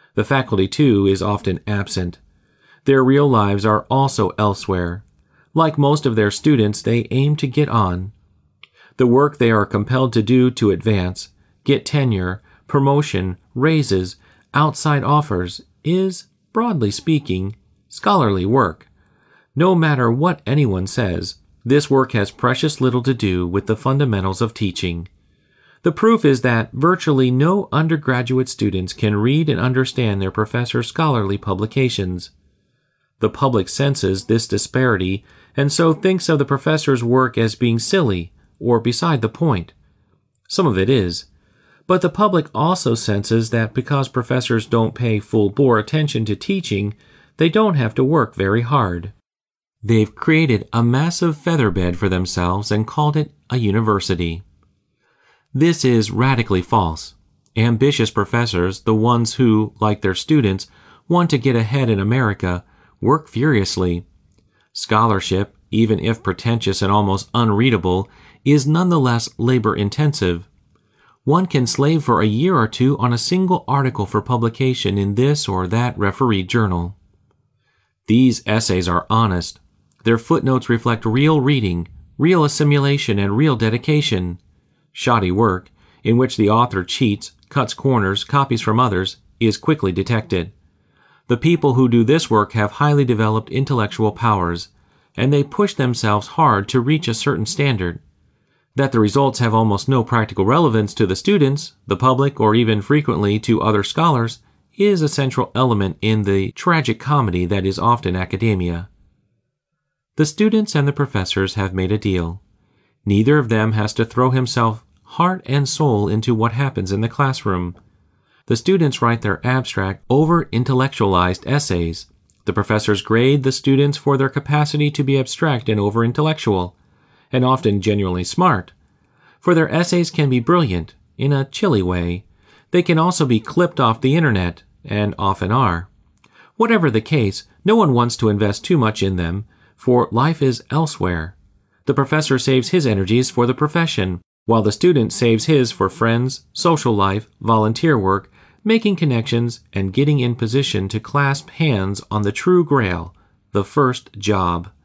The faculty, too, is often absent. Their real lives are also elsewhere. Like most of their students, they aim to get on. The work they are compelled to do to advance, get tenure, promotion, raises, outside offers is, broadly speaking, scholarly work. No matter what anyone says, this work has precious little to do with the fundamentals of teaching. The proof is that virtually no undergraduate students can read and understand their professor's scholarly publications. The public senses this disparity and so thinks of the professor's work as being silly or beside the point. Some of it is. But the public also senses that because professors don't pay full-bore attention to teaching, they don't have to work very hard. They've created a massive featherbed for themselves and called it a university. This is radically false. Ambitious professors, the ones who, like their students, want to get ahead in America, work furiously. Scholarship, even if pretentious and almost unreadable, is nonetheless labor-intensive. One can slave for a year or two on a single article for publication in this or that refereed journal. These essays are honest. Their footnotes reflect real reading, real assimilation, and real dedication. Shoddy work, in which the author cheats, cuts corners, copies from others, is quickly detected. The people who do this work have highly developed intellectual powers, and they push themselves hard to reach a certain standard. That the results have almost no practical relevance to the students, the public, or even frequently to other scholars, is a central element in the tragic comedy that is often academia. The students and the professors have made a deal. Neither of them has to throw himself heart and soul into what happens in the classroom. The students write their abstract, over-intellectualized essays. The professors grade the students for their capacity to be abstract and over-intellectual, and often genuinely smart. For their essays can be brilliant, in a chilly way. They can also be clipped off the internet, and often are. Whatever the case, no one wants to invest too much in them, for life is elsewhere. The professor saves his energies for the profession, while the student saves his for friends, social life, volunteer work, making connections, and getting in position to clasp hands on the true grail, the first job.